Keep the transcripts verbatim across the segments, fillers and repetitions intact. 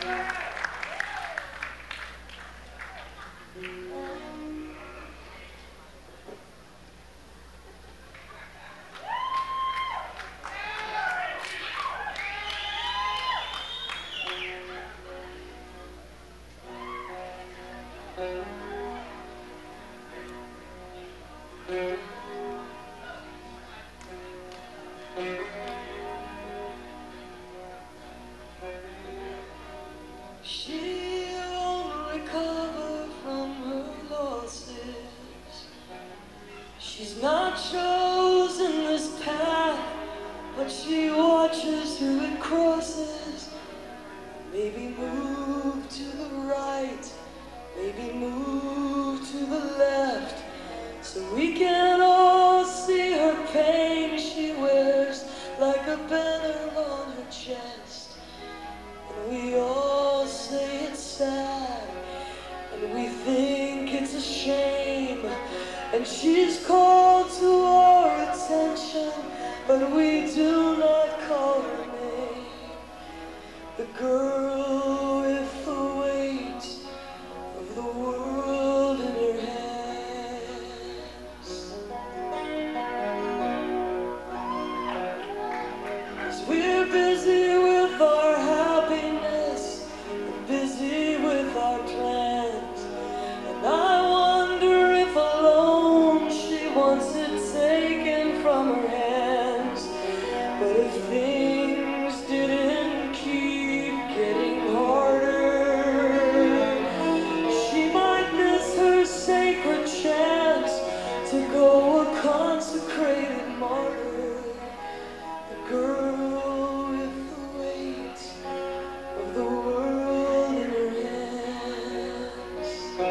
She won't recover from her losses. She's not chosen this path, but she watches who it crosses. Maybe move to the right, maybe move to the left, so we can all see her pain she wears like a banner on her chest. And we all say it's sad, and we think it's a shame, and she's called to our attention, but we do not call her name. The girl with the weight of the world in her hands. 'Cause we're busy with our happiness, and busy with our plans, and I wonder if alone she wants it taken from her hands. But if things didn't keep getting harder, she might miss her sacred chance to go a consecrated martyr. The girl with the weight of the world in her hands.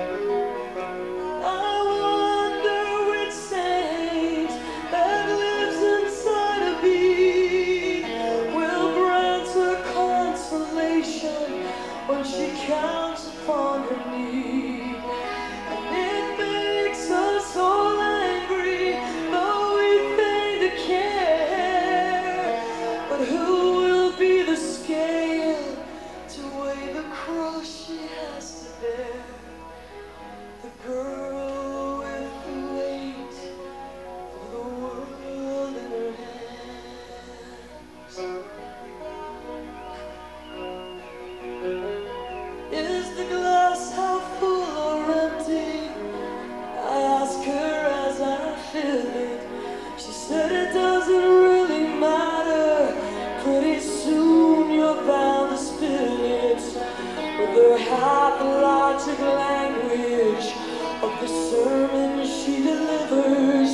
I wonder which saint that lives inside a bee will grant her consolation when she counts upon her need. And it makes us all angry, though we feign to care. But who will be the scale to weigh the cross she has to bear? The girl with the weight of the world in her hands. Is the glass half full or empty? I ask her as I fill it. She said it doesn't really matter. Pretty soon you're bound to spill it. With her half-logic language of the sermon she delivers,